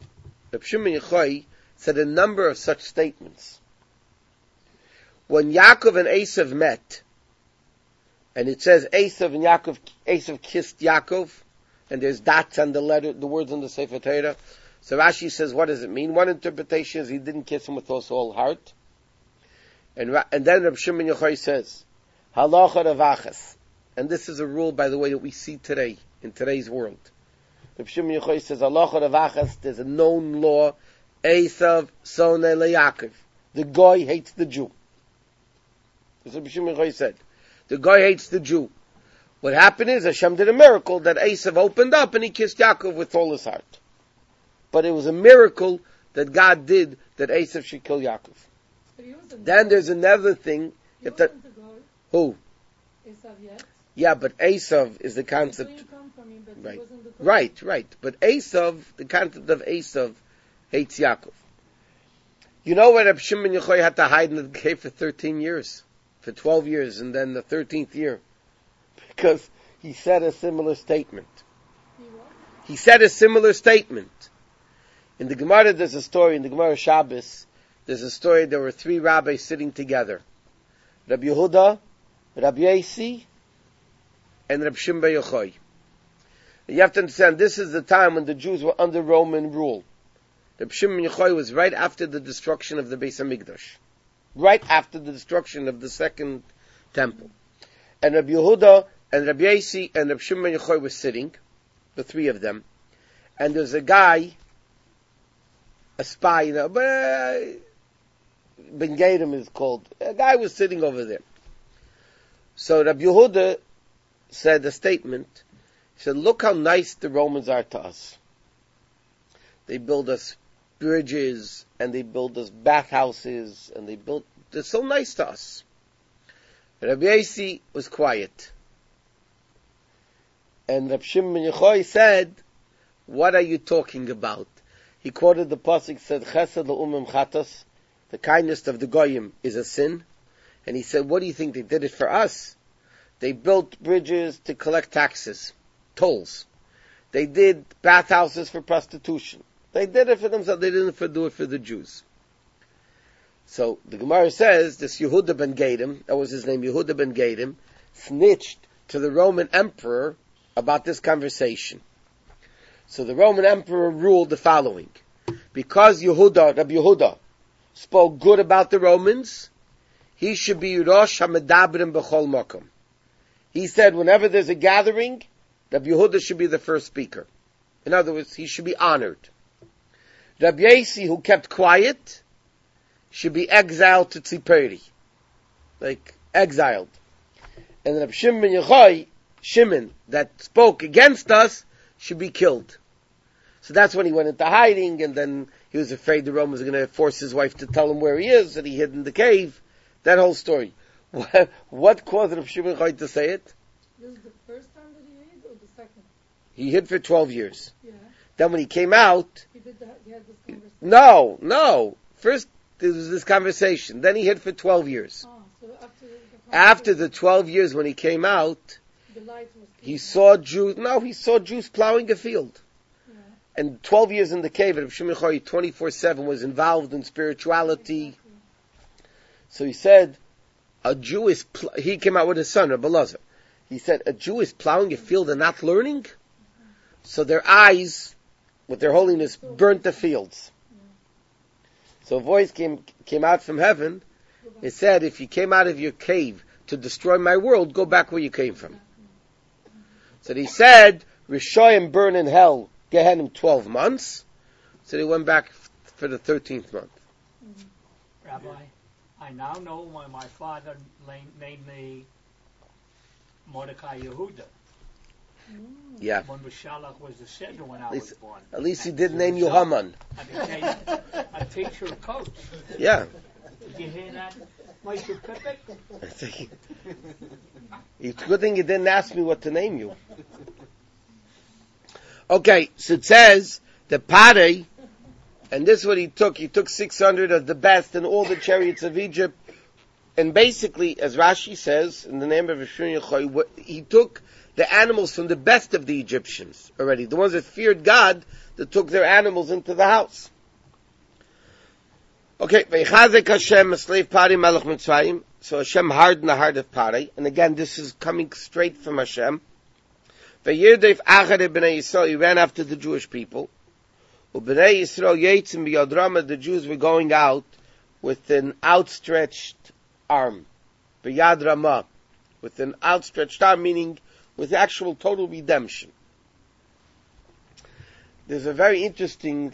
said a number of such statements. When Yaakov and Esav met, and it says Esav kissed Yaakov, and there's dots on the words in the Sefer Torah. So Rashi says, what does it mean? One interpretation is he didn't kiss him with his whole heart. And then Reb Shimon Yochai says, Halacha Ravachas. And this is a rule, by the way, that we see today, in today's world. Reb Shimon Yochai says, Halacha Ravachas, there's a known law, Esav Sonei LeYaakov. The Goy hates the Jew. That's what Shimon Yochai said. The guy hates the Jew. What happened is Hashem did a miracle that Esav opened up and he kissed Yaakov with all his heart. But it was a miracle that God did that Esav should kill Yaakov. Then there's another thing. He wasn't the goal. Who? Esav yet. Yeah, but Esav is the concept. So you come from him, but Right. he wasn't the goal. Right. But Esav, the concept of Esav, hates Yaakov. You know what Reb Shimon Yochai had to hide in the cave for 13 years? For 12 years, and then the 13th year. Because he said a similar statement. He what? He said a similar statement. In the Gemara, there's a story, in the Gemara Shabbos, there's a story, there were 3 rabbis sitting together. Rabbi Yehuda, Rabbi Yossi, and Reb Shimon Bar Yochai. You have to understand, this is the time when the Jews were under Roman rule. Reb Shimon Bar Yochai was right after the destruction of the Beis HaMikdash. Right after the destruction of the second temple. And Rabbi Yehuda, and Rabbi Yossi, and Reb Shimon Bar Yochai were sitting, the 3 of them. And there's a guy, a spy, Ben Gadim is called. A guy was sitting over there. So Rabbi Yehuda said a statement. He said, look how nice the Romans are to us. They build us bridges, and they build us bathhouses, and they're so nice to us. Rabbi Yossi was quiet. And Reb Shimon Bar Yochai said, what are you talking about? He quoted the pasuk, said, Chesed le'umim chatos, the kindness of the goyim is a sin. And he said, what do you think? They did it for us? They built bridges to collect taxes, tolls. They did bathhouses for prostitution. They did it for themselves. They didn't do it for the Jews. So the Gemara says, this Yehuda ben Gadim, that was his name, Yehuda ben Gadim, snitched to the Roman emperor about this conversation. So the Roman emperor ruled the following. Because Rabbi Yehuda, spoke good about the Romans, he should be Rosh HaMedabrim B'chol Makom. He said whenever there's a gathering, Rabbi Yehuda should be the first speaker. In other words, he should be honored. Rabbi Yossi, who kept quiet, should be exiled to Tziperi. Like, exiled. And Rabbi Shimon ben Yochai, Shimon, that spoke against us, should be killed. So that's when he went into hiding, and then he was afraid the Romans were going to force his wife to tell him where he is, and he hid in the cave. That whole story. What caused Rabbi Shimon ben Yochai to say it? This is the first time that he hid, or the second? He hid for 12 years. Yeah. Then when he came out, He had this conversation. no. First there was this conversation. Then he hid for 12 years. Oh, so After the 12 years when he came out, the light was he saw Jews plowing a field. Yeah. And 12 years in the cave, Rabbi Shimon ben Yochai 24/7 was involved in spirituality. Exactly. So he said, he came out with his son, Rabbi Elazar. He said, a Jew is plowing a field and not learning? So their eyes, with their holiness, burnt the fields. So a voice came out from heaven. It said, if you came out of your cave to destroy my world, go back where you came from. So he said, Rishoyim burn in hell, Gehenna 12 months. So they went back for the 13th month. Rabbi, I now know why my father named me Mordecai Yehuda. Yeah. When Bashalach was the seder when I was born. At least he did name you Haman. I became a teacher, a coach. Yeah. Did you hear that? Moshe Pippin? It's a good thing you didn't ask me what to name you. Okay, so it says, the Pare, and this is what he took. He took 600 of the best in all the chariots of Egypt. And basically, as Rashi says, in the name of Rishon Yochai, he took the animals from the best of the Egyptians already. The ones that feared God, that took their animals into the house. Okay, Veichazek Hashem, a slave Pari Melech Mitzrayim. So Hashem hardened the heart of Pari. And again, this is coming straight from Hashem. Veirdef Achare B'nai Yisrael, he ran after the Jewish people. U'B'nai Yisrael Yetzim B'Yad Ramah, the Jews were going out with an outstretched arm. B'Yad Ramah, with an outstretched arm, meaning with actual total redemption. There's a very interesting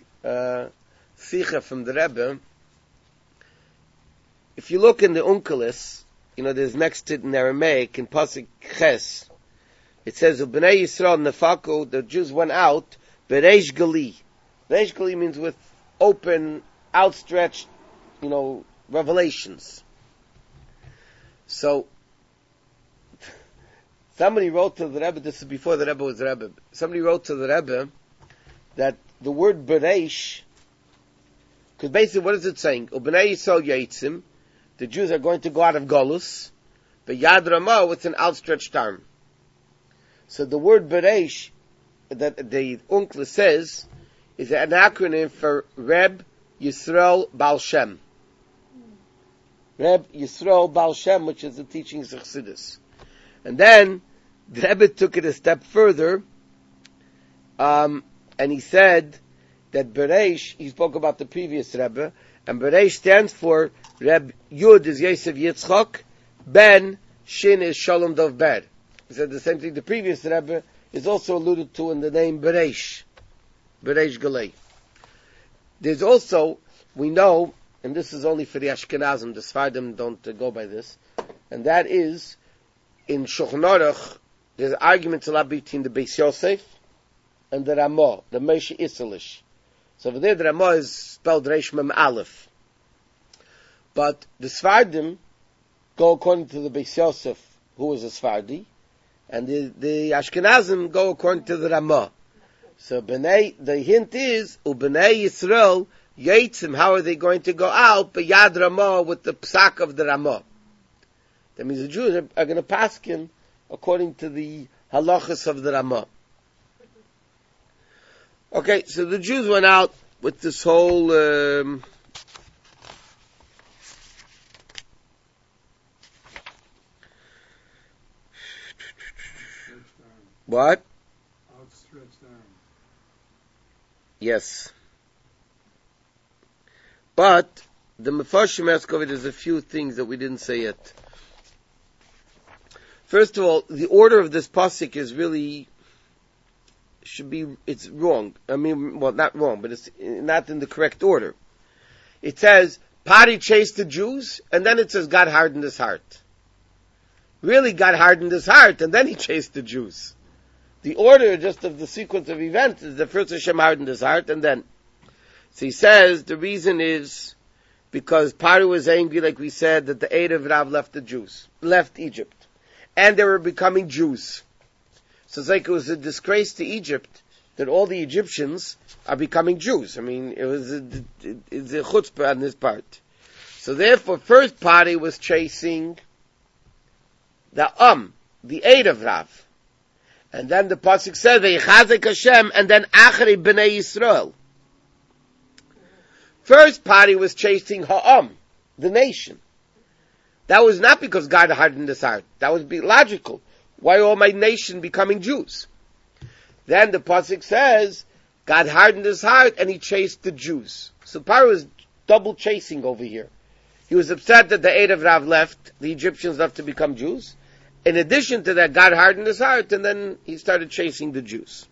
Sikha from the Rebbe. If you look in the Onkelos, there's next to it in Aramaic, in Pasuk Ches, it says, B'nai Yisrael nefaku, the Jews went out, Bereish Gali. Bereish Gali means with open, outstretched, revelations. So, somebody wrote to the Rebbe, this is before the Rebbe was the Rebbe, somebody wrote to the Rebbe that the word Bereish, because basically what is it saying? Ubnei Yisrael Yaitzim, the Jews are going to go out of Golus, but Yad Ramah, it's an outstretched arm. So the word Bereish, that the Unkla says, is an acronym for Reb Yisrael Baal Shem. Reb Yisrael Baal Shem, which is the teachings of Chassidus. And then, the Rebbe took it a step further, and he said that Bereish, he spoke about the previous Rebbe, and Bereish stands for Reb Yud is Yosef Yitzchok, Ben Shin is Shalom Dov Ber. He said the same thing. The previous Rebbe is also alluded to in the name Bereish Galei. There's also, we know, and this is only for the Ashkenazim, the Sfardim don't go by this, and that is, in Shulchan Aruch, there's arguments a lot between the Beis Yosef and the Ramah, the Moshe Isserlish. So over there, the Ramah is spelled Reish Mem Aleph. But the Sfardim go according to the Beis Yosef, who is a Sfardi, and the Ashkenazim go according to the Ramah. So the hint is, Ubnei Yisrael Yaitzim, how are they going to go out? But Yad Ramah, with the psak of the Ramah. That means the Jews are going to paskin according to the halachas of the Ramah. Okay, so the Jews went out with this whole what? Outstretched arm. Yes. But the Mefarshim ask of it is a few things that we didn't say yet. First of all, the order of this pasuk is really it's wrong. I mean, well, not wrong, but it's not in the correct order. It says, Pari chased the Jews, and then it says God hardened his heart. Really, God hardened his heart, and then he chased the Jews. The order just of the sequence of events is the first Hashem hardened his heart, and then. So he says the reason is because Pari was angry, like we said, that the Erev Rav left Egypt. And they were becoming Jews. So it's like it was a disgrace to Egypt that all the Egyptians are becoming Jews. I mean, it's a chutzpah on this part. So therefore, first Pari was chasing the Erev Rav. And then the pasuk says, V'yichazek Hashem, and then Achrei B'nai Yisrael. First Pari was chasing Ha'am, the nation. That was not because God hardened his heart. That would be logical. Why all my nation becoming Jews? Then the pasuk says, God hardened his heart and he chased the Jews. So Pari was double chasing over here. He was upset that the Erev Rav left, the Egyptians left to become Jews. In addition to that, God hardened his heart and then he started chasing the Jews.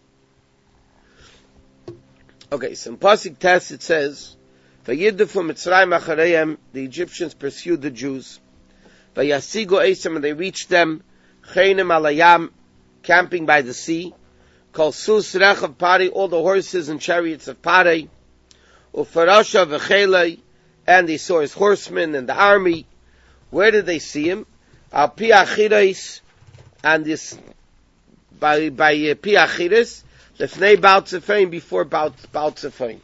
Okay, so in pasuk Tes it says, Vayiddufu Mitzrayim achareim, the Egyptians pursued the Jews. Vayasigu Esam, and they reached them. Cheinim alayam, camping by the sea. Kol sus rechav Pari, all the horses and chariots of Pari. Ufarasha v'chelei, and they saw his horsemen and the army. Where did they see him? Al pi achiris, and this by pi achiris, lefnei Baal Tzefein, before Baal Tzefein.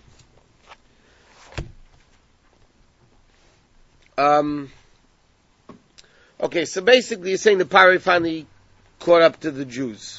Okay, so basically you're saying the Pari finally caught up to the Jews.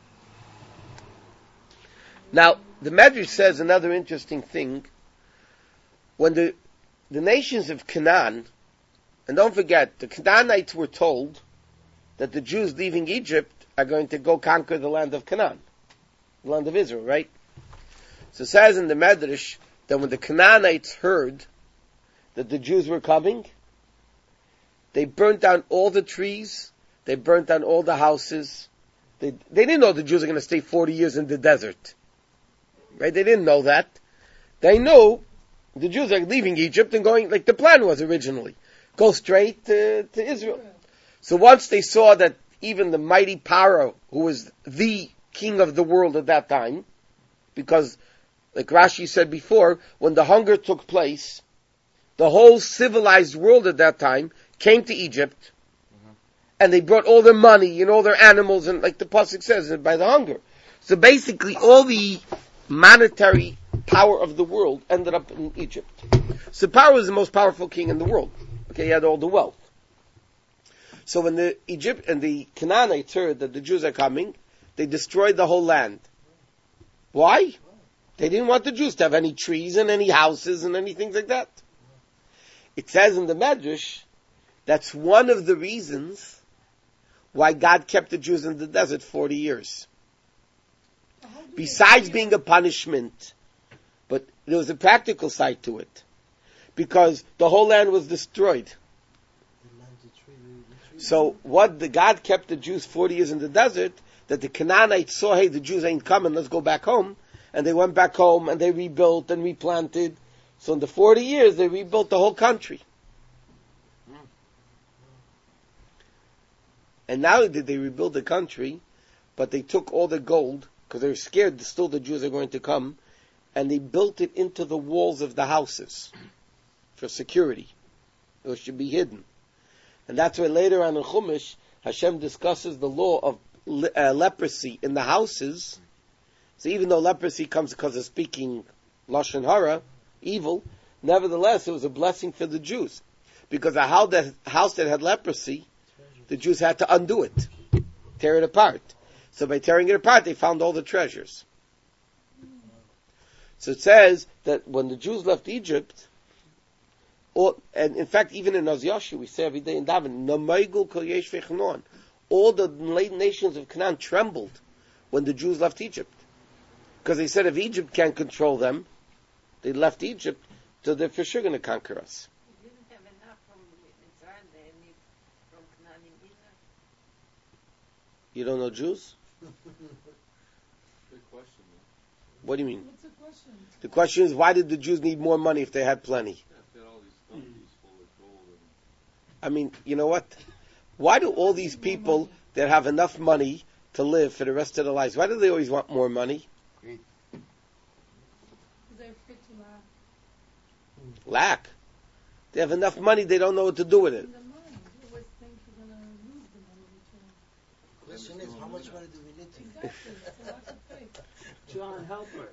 Now, the Medrash says another interesting thing. When the nations of Canaan, and don't forget, the Canaanites were told that the Jews leaving Egypt are going to go conquer the land of Canaan, the land of Israel, right? So it says in the Medrash that when the Canaanites heard that the Jews were coming, they burnt down all the trees, they burnt down all the houses. They didn't know the Jews are going to stay 40 years in the desert. Right? They didn't know that. They knew the Jews are leaving Egypt and going, like the plan was originally. go straight to Israel. So once they saw that even the mighty Paro, who was the king of the world at that time, because, like Rashi said before, when the hunger took place, the whole civilized world at that time came to Egypt, and they brought all their money and all their animals, and like the pasuk says, by the hunger. So basically, all the monetary power of the world ended up in Egypt. So Paro was the most powerful king in the world. Okay, he had all the wealth. So when the Egypt and the Canaanites heard that the Jews are coming, they destroyed the whole land. Why? They didn't want the Jews to have any trees and any houses and anything like that. It says in the Medrash, that's one of the reasons why God kept the Jews in the desert 40 years. Besides being a punishment, but there was a practical side to it. Because the whole land was destroyed. So what the God kept the Jews 40 years in the desert, that the Canaanites saw, hey, the Jews ain't coming, let's go back home. And they went back home and they rebuilt and replanted. So in the 40 years, they rebuilt the whole country. And not only did they rebuild the country, but they took all the gold, because they were scared that still the Jews are going to come, and they built it into the walls of the houses for security. It should be hidden. And that's why later on in Chumash, Hashem discusses the law of leprosy in the houses. So even though leprosy comes because of speaking Lashon Hara, evil, nevertheless it was a blessing for the Jews. Because a house that had leprosy, the Jews had to undo it, tear it apart. So by tearing it apart, they found all the treasures. So it says that when the Jews left Egypt, and in fact, even in Oz Yoshu, we say every day in Daven, Nameigul kol yesh v'chanon. All the nations of Canaan trembled when the Jews left Egypt. Because they said if Egypt can't control them, they left Egypt, so they're for sure going to conquer us. They didn't have enough from Mitzrayim, they need from Canaan in Israel. You don't know Jews? Good question, man. What do you mean? What's the question? The question is, why did the Jews need more money if they had plenty? Yeah, if they had all these donkeys full of gold and... I mean, you know what? Why do all these people that have enough money to live for the rest of their lives, why do they always want more money? Because they're afraid to laugh. Lack. They have enough money, they don't know what to do with it. In the mind, you always think you're going to lose the money return. Question is, how much money do we need to? Exactly. It's a lack of faith. John, help her.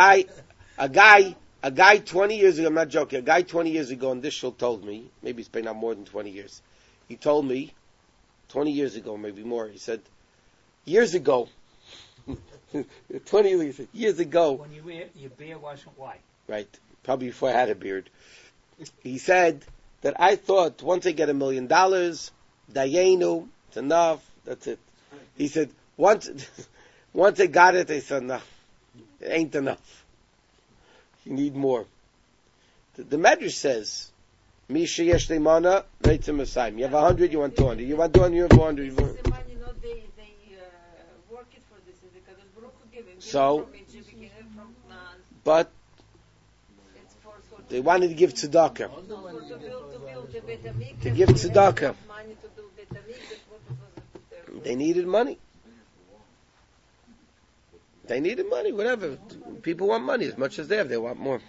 A guy 20 years ago, I'm not joking, a guy 20 years ago in this show told me, maybe it's been now more than 20 years, he told me, 20 years ago, maybe more, he said, years ago, 20 years ago, When your beard wasn't white. right, probably before I had a beard, he said that I thought once I get $1 million, dayenu, it's enough, that's it. He said, once I got it, I said, no, it ain't enough. You need more. The Medrash says, Misha yesh leimana, reitzim asayim. You have 100, you want 200. You want 200, you have 400. This is the money, they work it for this. Because Baruch Hu gave him. So, From Egypt, give him from Canaan. but It's for they wanted to give tzedakah. All the money to you get build for the Beit HaMikdash. To give They tzedakah. had enough money to build Beit HaMikdash. What was it? They needed money. They needed money, whatever. People want money as much as they have. They want more.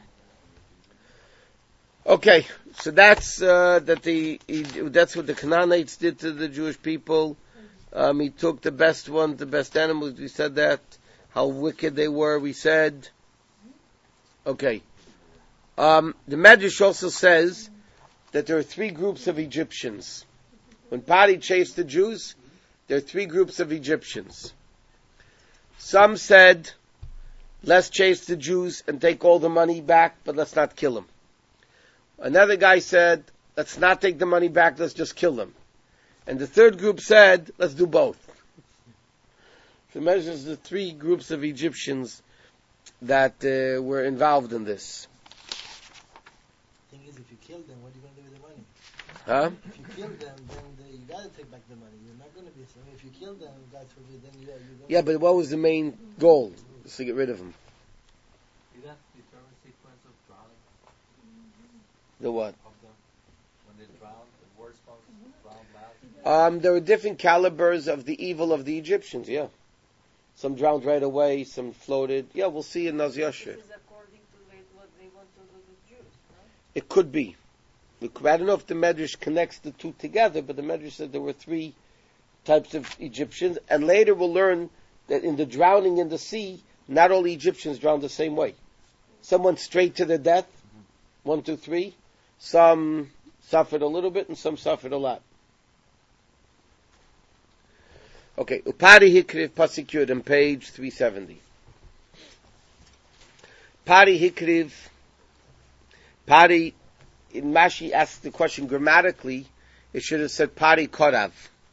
Okay, so that's that's what the Canaanites did to the Jewish people. He took the best ones, the best animals. We said that. How wicked they were. We said. Okay. The Medrash also says that there are 3 groups of Egyptians. When Pari chased the Jews, there are 3 groups of Egyptians. Some said, let's chase the Jews and take all the money back, but let's not kill them. Another guy said, let's not take the money back, let's just kill them. And the third group said, let's do both. So it measures the 3 groups of Egyptians that were involved in this. Thing is, if you kill them, what are you going to do with the money? Huh? If you kill them, then you got to take back the money. You're not going to be. I mean, if you kill them, God forbid, then you're going. Yeah, but what was the main goal? Just to get rid of them. Is that the eternal sequence of God The what? of them? when they drowned, the war spouse drowned last? There were different calibers of the evil of the Egyptians, yeah. Some drowned right away, some floated. Yeah, we'll see in Naz Yashir. This is according to what they want to do to Jews, no? It could be. I don't know if the Medrash connects the two together, but the Medrash said there were three types of Egyptians, and later we'll learn that in the drowning in the sea, not all Egyptians drowned the same way. Some went straight to their death, 1, 2, 3. Some suffered a little bit, and some suffered a lot. Okay, Upari Hikriv Pasuk Yud on page 370. Pari Hikriv, Pari, in Mashi asked the question grammatically, it should have said Pari Korav.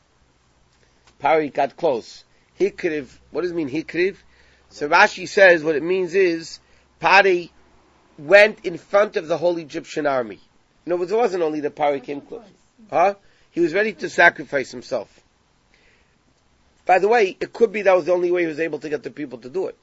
Pari got close. Hikriv, what does it mean Hikriv? So Rashi says what it means is, Pari went in front of the whole Egyptian army. In other words, it wasn't only that Pari came close. He was ready to sacrifice himself. By the way, it could be that was the only way he was able to get the people to do it.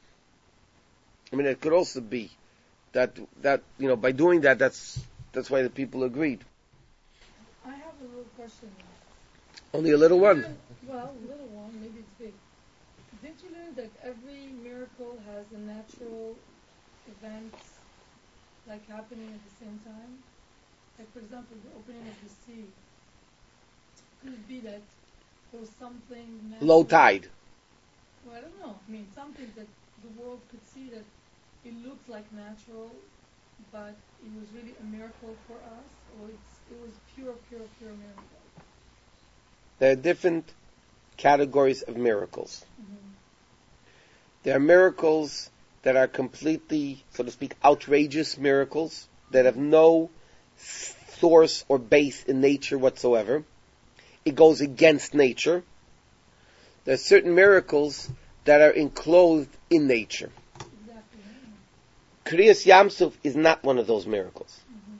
I mean, it could also be that by doing that, that's why the people agreed. I have a little question. Only a little one. Well, a little one, maybe it's big. Did you learn that every miracle has a natural event, like happening at the same time? Like, for example, the opening of the sea. Could it be that there was something natural? Low tide. Well, I don't know. I mean, something that the world could see that it looks like natural, but it was really a miracle for us, or it was pure miracle. There are different categories of miracles. Mm-hmm. There are miracles that are completely, so to speak, outrageous miracles that have no source or base in nature whatsoever. It goes against nature. There are certain miracles that are enclosed in nature. Exactly. Kriyas Yamsuf is not one of those miracles. Mm-hmm.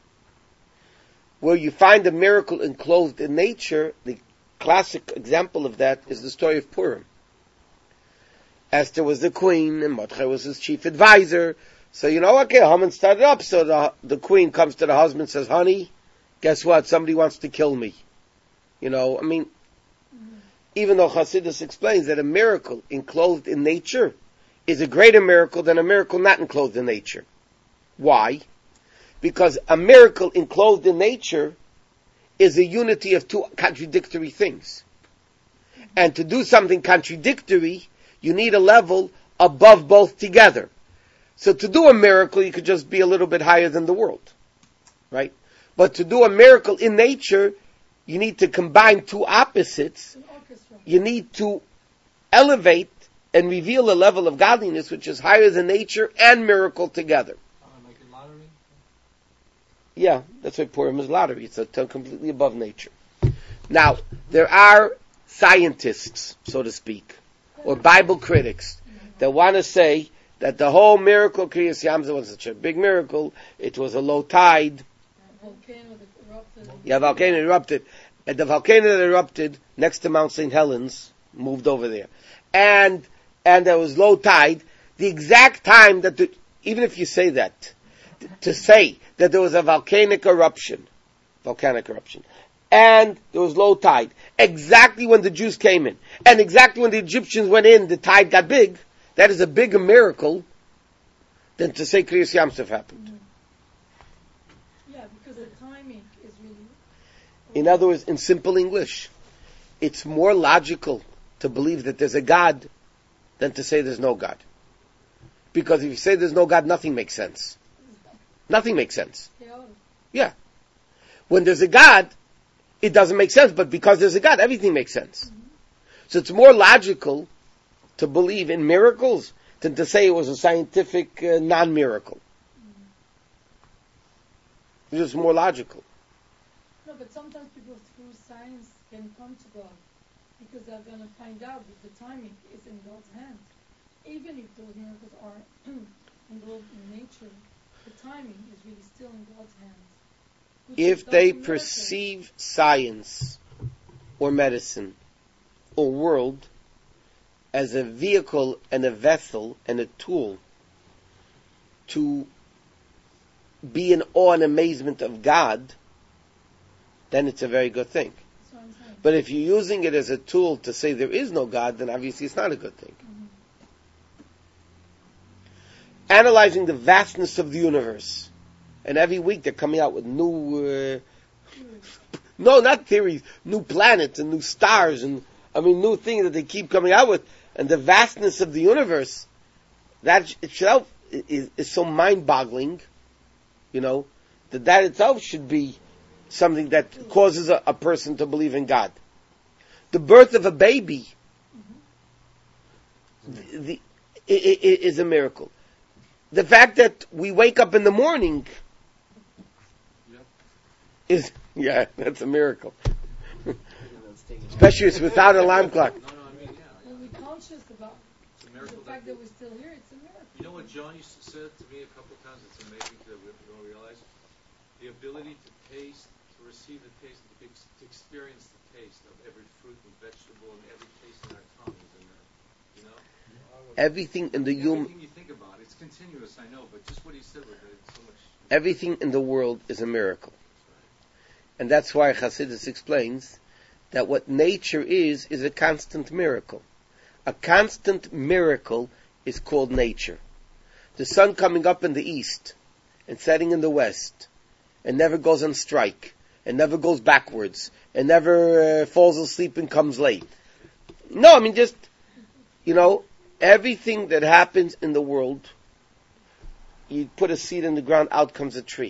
Where you find a miracle enclosed in nature, the classic example of that is the story of Purim. Esther was the queen, and Mordechai was his chief advisor. So, Haman started up, so the queen comes to the husband and says, honey, guess what? Somebody wants to kill me. Even though Chassidus explains that a miracle enclosed in nature is a greater miracle than a miracle not enclosed in nature. Why? Because a miracle enclosed in nature is a unity of two contradictory things. And to do something contradictory, you need a level above both together. So to do a miracle, you could just be a little bit higher than the world. Right? But to do a miracle in nature, you need to combine two opposites. You need to elevate and reveal a level of godliness which is higher than nature and miracle together. Like a lottery? Yeah, that's why Purim is lottery. It's completely above nature. Now, there are scientists, so to speak, or Bible critics that want to say that the whole miracle, Kriyas Yamsuf, was such a big miracle, it was a low tide. Volcano erupted. And the volcano that erupted next to Mount St. Helens moved over there. And there was low tide. The exact time that, even if you say that, to say that there was a volcanic eruption, and there was low tide, exactly when the Jews came in, and exactly when the Egyptians went in, the tide got big, that is a bigger miracle than to say Kriyas Yamsuf happened. Mm-hmm. Yeah, because the timing is really... In other words, in simple English, it's more logical to believe that there's a God than to say there's no God. Because if you say there's no God, nothing makes sense. Nothing makes sense. Yeah. When there's a God, it doesn't make sense, but because there's a God, everything makes sense. Mm-hmm. So it's more logical to believe in miracles than to say it was a scientific non-miracle. Mm-hmm. It's just more logical. No, but sometimes people through science can come to God because they're going to find out that the timing is in God's hands. Even if those miracles are involved in nature, the timing is really still in God's hands. If they perceive science or medicine or world as a vehicle and a vessel and a tool to be in awe and amazement of God, then it's a very good thing. That's what I'm saying. But if you're using it as a tool to say there is no God, then obviously it's not a good thing. Analyzing the vastness of the universe. And every week they're coming out with new, no, not theories, new planets and new stars and, new things that they keep coming out with. And the vastness of the universe, that itself is so mind-boggling, that itself should be something that causes a person to believe in God. The birth of a baby is a miracle. The fact that we wake up in the morning is, that's a miracle. Especially it's without an alarm clock. When we're conscious about the fact that we're still here, it's a miracle. You know what John used to say to me a couple of times? It's amazing that we don't realize the ability to taste, to receive the taste, to experience the taste of every fruit and vegetable and every taste in our tongues, Everything in the everything you think about, it's continuous, I know, but just what he said with it, so much. Everything in the world is a miracle. And that's why Chassidus explains that what nature is a constant miracle. A constant miracle is called nature. The sun coming up in the east and setting in the west and never goes on strike and never goes backwards and never falls asleep and comes late. No, just, everything that happens in the world, you put a seed in the ground, out comes a tree.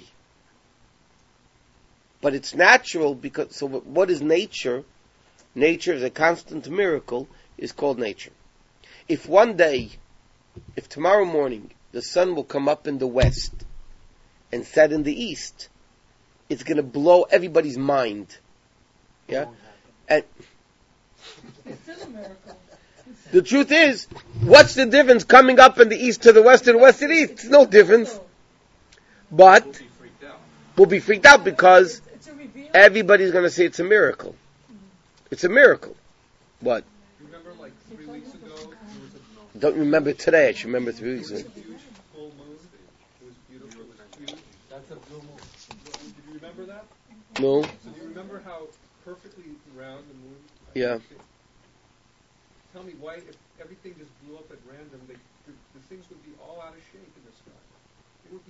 But it's natural so what is nature? Nature is a constant miracle, is called nature. If tomorrow morning, the sun will come up in the west and set in the east, it's going to blow everybody's mind. Yeah? And It's still a miracle. the truth is, what's the difference coming up in the east to the west and the west to the east? It's no difference. But we'll be freaked out because everybody's going to say it's a miracle. It's a miracle. What? Remember, like 3 weeks ago, there was a Don't remember today. I should remember 3 weeks ago. huge full moon. It was beautiful. It was huge. That's a blue moon. Did you remember that? No? So do you remember how perfectly round the moon? Yeah. Tell me why, if everything just blew up at random, the things would be all out of shape in the sky. It would be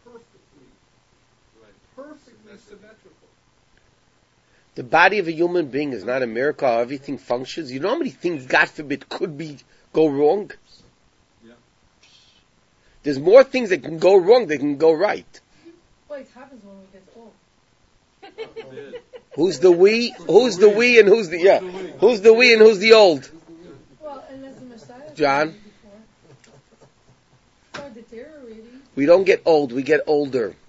perfectly symmetrical. The body of a human being is not a miracle how everything functions. You know how many things, God forbid, go wrong? Yeah. There's more things that can go wrong than can go right. Well, it happens when we get old. Who's the we? Who's the we and who's the, Who's the we and who's the old? Well, unless the Messiah John? before. Start deteriorating. We don't get old, we get older.